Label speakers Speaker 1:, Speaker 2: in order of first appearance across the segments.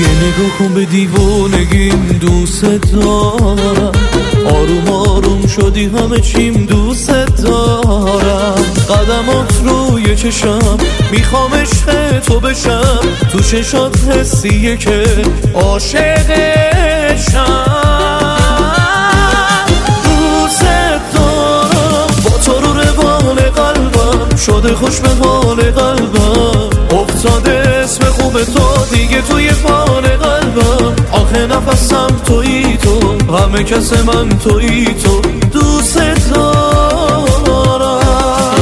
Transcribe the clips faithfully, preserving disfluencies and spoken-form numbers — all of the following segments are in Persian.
Speaker 1: یه نگاه کن به دیوانگیم، دوست دارم. آروم آروم شدی همه چیم، دوست دارم. قدمات روی چشم، میخوام عشق تو بشم. تو چشات حسیه که عاشقشم. دوست دارم، با تو رو روال قلبم شده خوش به حال قلبم. افتاده اسم خوب تو دیگه توی فال قلبم. آخه نفسم تویی تو، همه کس من تویی تو. دوست دارم.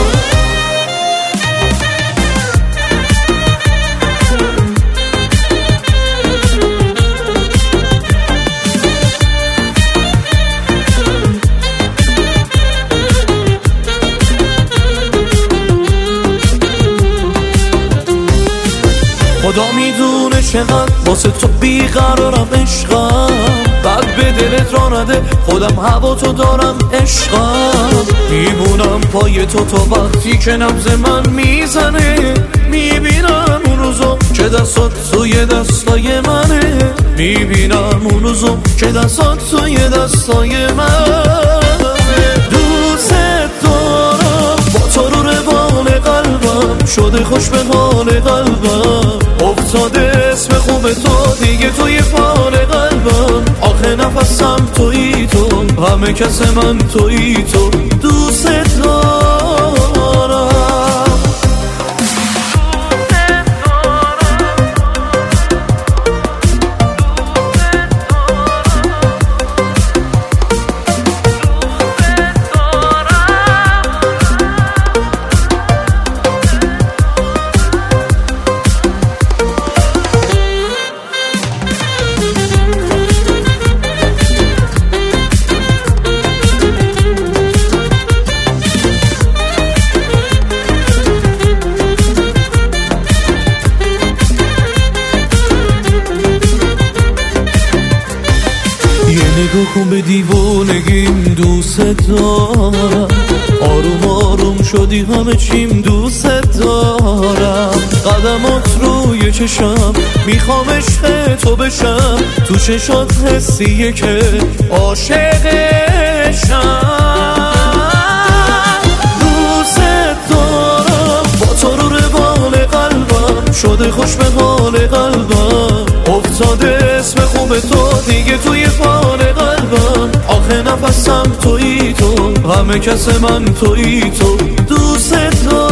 Speaker 1: خدا میدونه چقدر واسه تو بیقرارم عشقم. بعد به دلت را نده، خودم هوا تو دارم عشقم. میمونم پای تو تا وقتی که نبض من میزنه. میبینم اون روزو که دستات توی دستای منه. میبینم اون روزو که دستات توی دستای منه. دوست دارم، با تو رو روال قلبم شده خوش به حال قلبم. افتاده اسم خوب تو دیگه توی فال قلبم. آخه نفسم تویی تو، همه کس من تویی تو. دوست دارم. نگاه کن به دیوانگیم، دوست دارم. آروم آروم شدی همه چیم، دوست دارم. قدمات روی چشم، میخوام عشق تو بشم. تو چشات حسیه که عاشقشم. دوست دارم، با تو رو روال قلبم شده خوش به حال قلبم. افتاده اسم خوب تو دیگه توی فال قلبم. آخه نفسم تویی تو، همه کس من تویی تو. دوست دارم.